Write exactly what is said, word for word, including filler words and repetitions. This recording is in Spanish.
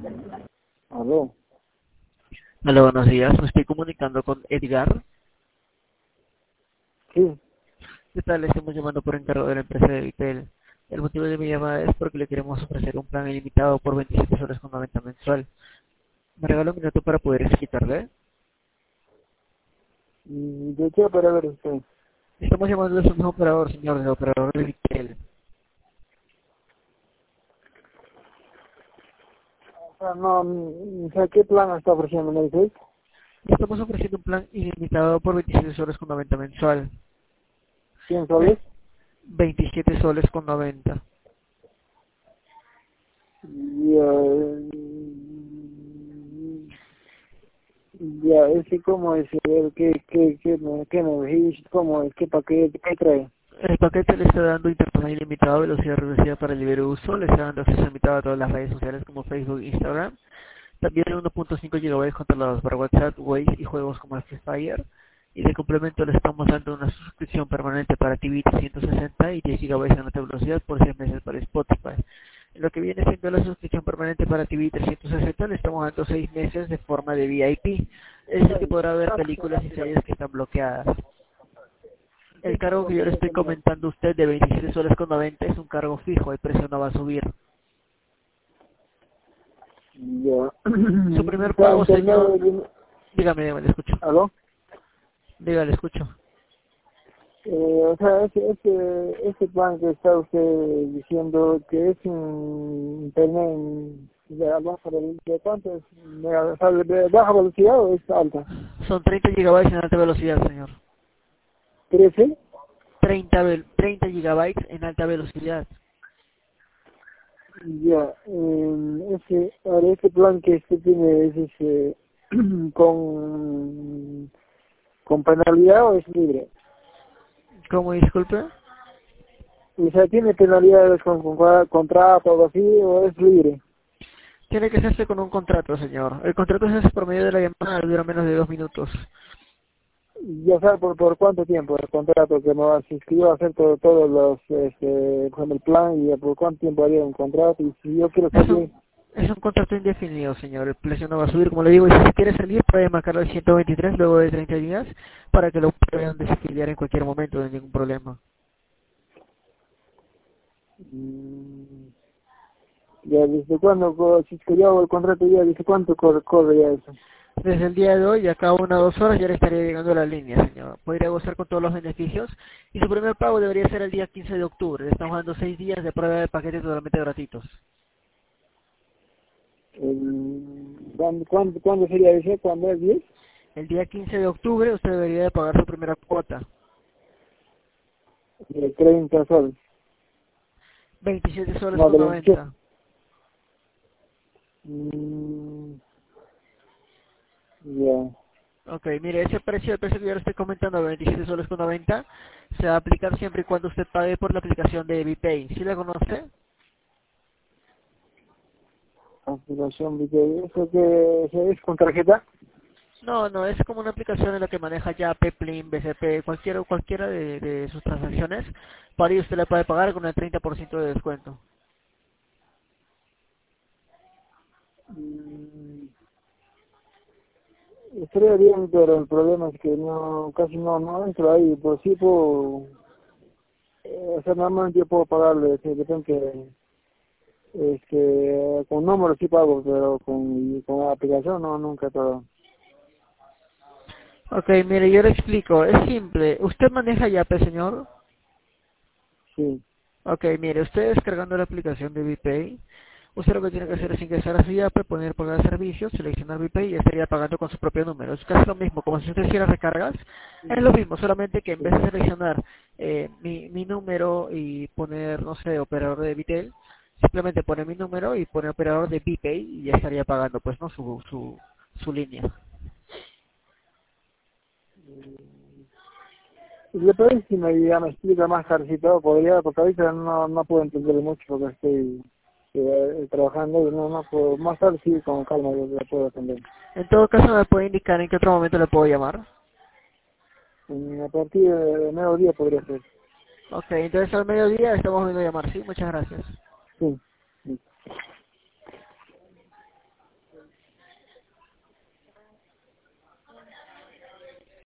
Aló. Hola, buenos días. Me estoy comunicando con Edgar. Sí. ¿Qué tal? Le estamos llamando por encargo de la empresa de Vitel. El motivo de mi llamada es porque le queremos ofrecer un plan ilimitado por veintisiete soles con noventa mensual. ¿Me regala un minuto para poder explicarle? ¿Y de qué operador es usted? Estamos llamando de un operador, señor, de operador de Vitel. O sea, no, mm, o sea, ¿qué plan está ofreciendo? ¿Me dices? Estamos ofreciendo un plan ilimitado por veintisiete soles con noventa mensual. ¿cien Eh, soles? veintisiete soles con noventa. Ya, ya, ese cómo es, el qué, qué, qué, me- qué me dijiste, cómo es, qué paquete, qué trae. El paquete le está dando internet ilimitado, velocidad reducida para el libre uso, le está dando acceso ilimitado a todas las redes sociales como Facebook e Instagram. También uno punto cinco gigabytes controlados para WhatsApp, Waze y juegos como el Free Fire. Y de complemento le estamos dando una suscripción permanente para T V trescientos sesenta y diez gigabytes en alta velocidad por seis meses para Spotify. En lo que viene siendo la suscripción permanente para T V trescientos sesenta le estamos dando seis meses de forma de V I P. Es decir, que podrá ver películas y series que están bloqueadas. El cargo que yo le estoy comentando a usted de veintisiete soles con noventa es un cargo fijo, el precio no va a subir. Ya. Su primer O sea, pago, señor, internet, dígame, dígame, le escucho. ¿aló? Dígale, le escucho. Eh, o sea, ese, ese, ese plan que está usted diciendo que es un internet de baja velocidad, ¿de cuánto es? ¿De, o sea, de baja velocidad o es alta? Son treinta gigabytes en alta velocidad, señor. ¿trece? treinta, vel- treinta gigabytes en alta velocidad. Ya, eh, ese, ahora ese plan que usted tiene es ese, con, con penalidad o es libre. ¿Cómo, disculpe? O sea, ¿tiene penalidades con, con cua- contrato o algo así o es libre? Tiene que hacerse con un contrato, señor. El contrato se hace por medio de la llamada, dura menos de dos minutos. Ya sabe por, por cuánto tiempo el contrato que me va a si yo a hacer todo, todos los, este, con el plan y por cuánto tiempo haría un contrato y si yo quiero Es salir, un, es un contrato indefinido, señor. El precio no va a subir, como le digo, y si se quiere salir, puede marcar al ciento veintitrés luego de treinta días para que lo puedan desafiliar en cualquier momento, no hay ningún problema. mm, ya desde cuándo, co- si es que yo hago el contrato ya, desde cuánto corre, corre ya eso. Desde el día de hoy, a cada una o dos horas, ya le estaría llegando la línea, señor. Podría gozar con todos los beneficios. Y su primer pago debería ser el día quince de octubre. Le estamos dando seis días de prueba de paquetes totalmente gratuitos. El, ¿cuándo, cuándo, ¿Cuándo sería ese? ¿Cuándo es diez? El día quince de octubre, usted debería de pagar su primera cuota. De treinta soles. veintisiete soles No, con de veintisiete. noventa. Mm, ya. Ok, mire, ese precio, el precio que yo le estoy comentando, veintisiete soles con noventa, se va a aplicar siempre y cuando usted pague por la aplicación de VPay. ¿Sí la conoce? Aplicación video. ¿Eso que eso es con tarjeta? No, no, es como una aplicación en la que maneja ya Peplin, B C P, cualquiera, cualquiera de, de sus transacciones. Para ello usted le puede pagar con el treinta por ciento de descuento. Mm, estaría bien, pero el problema es que no, casi no, no entro ahí. Pues sí puedo, eh, o sea, normalmente yo puedo pagarle, de repente, es que con número sí pago, pero con, con la aplicación no, nunca todo. Ok, mire, yo le explico. Es simple. ¿Usted maneja Yape, señor? Sí. Ok, mire, usted descargando la aplicación de VPay, usted lo que tiene que hacer es ingresar a su Yape, poner pagar servicios, seleccionar VPay y estaría pagando con su propio número. Es casi lo mismo, como si usted hiciera recargas, es lo mismo, solamente que en vez de seleccionar eh, mi, mi número y poner, no sé, operador de Vitel, simplemente pone mi número y pone operador de VPay y ya estaría pagando, pues, ¿no? Su, su, su línea. Y le parece si me, ya me explica más tardecito, podría, porque ahorita no, no puedo entender mucho porque estoy eh, trabajando y no, no puedo, más tarde sí, con calma yo la puedo atender. En todo caso, me puede indicar en qué otro momento le puedo llamar. Mm, A partir de mediodía podría ser. Ok, entonces al mediodía estamos viendo llamar, ¿sí? Muchas gracias. Sí. Sí.